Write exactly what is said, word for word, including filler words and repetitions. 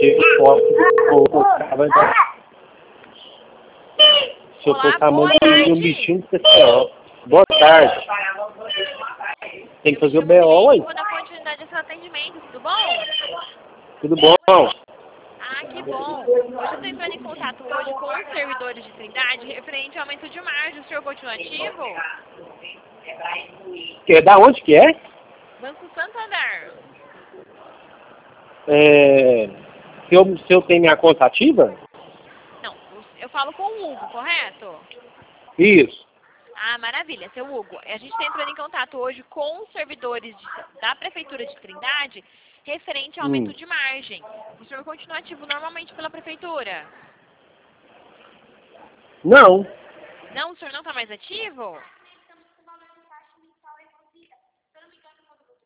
chego forte do povo. Se eu for tamanho de um bichinho especial. Boa tarde. Tem que fazer o B O aí. Vou dar continuidade ao seu atendimento, tudo bom? Tudo bom? Ah, que bom. Hoje eu estou entrando em contato hoje com os servidores de Trindade referente ao aumento de margem. O senhor continua ativo? Que, da onde que é? Banco Santander. É, se, eu, se eu tenho minha conta ativa? Não, eu falo com o Hugo, correto? Isso. Ah, maravilha, seu Hugo. A gente está entrando em contato hoje com os servidores de, da Prefeitura de Trindade referente ao aumento Hum. de margem. O senhor continua ativo normalmente pela Prefeitura? Não. Não, o senhor não está mais ativo?